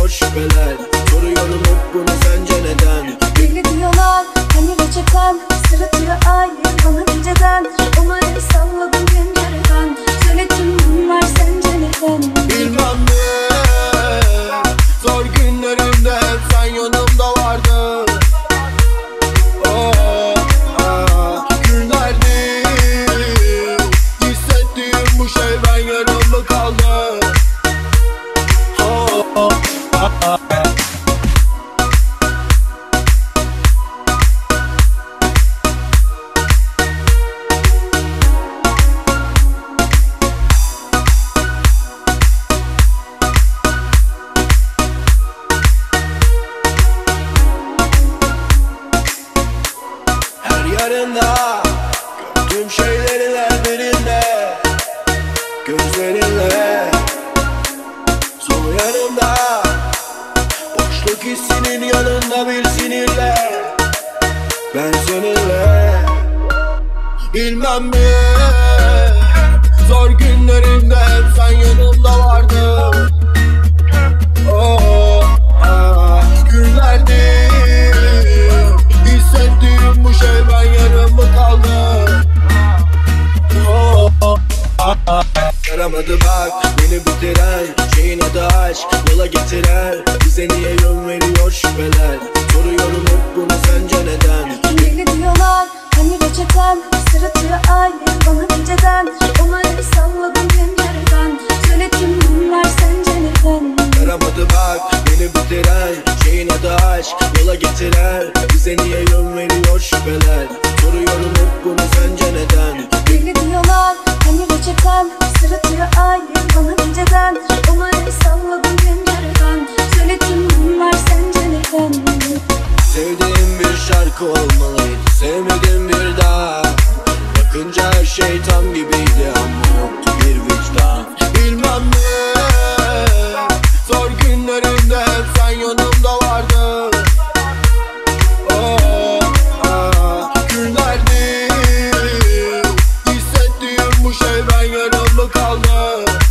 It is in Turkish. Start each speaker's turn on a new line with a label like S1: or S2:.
S1: veriyor şüpheler. Soruyorum hep bunu, sence neden?
S2: Deli diyorlar hani reçeten, sırıtıyor ay bana geceden. Onları salladım pencereden, söyle tüm bunlar sence neden?
S1: Bilmem mi? Zor günlerimde hep sen yanımda vardın. Günlerdir hissettiğim bu şey ben yarımda kaldı. Yarında gördüğüm şeylerin her birinde, gözlerinle sol yanımda. Boşluk hissinin yanında bir sinirle, ben seninle. Bilmem mi? Zor günlerimde hep sen yanımda vardın. Günlerdir hissettiğim bu şey ben yarım mı kaldı? Yaramadı bak beni bitiren şeyin adı aşk, yola getiren. Bize niye yön veriyor şüpheler? Soruyorum hep bunu, sence neden?
S2: Deli diyorlar hani reçeten, sırıtıyor ay bana geceden. Onları salladım pencereden, söyle tüm bunlar sence neden?
S1: Yaramadı bak beni bitiren şeyin adı aşk, yola getiren. Bize niye yön veriyor şüpheler? Soruyorum hep bunu, sence neden?
S2: Deli diyorlar hani reçeten, sırıtıyor ay bana geceden. Onları salladım pencereden, söyle tüm bunlar sence neden?
S1: Sevdiğim bir şarkı olmalıydı, sevmedim bir daha. Bakınca her şey tam gibiydi ama yoktu bir vicdan. Bilmem mi? Zor günlerimde hep sen yanımda vardın. Günlerdir hissettiğim bu şey ben yarım mı kaldı?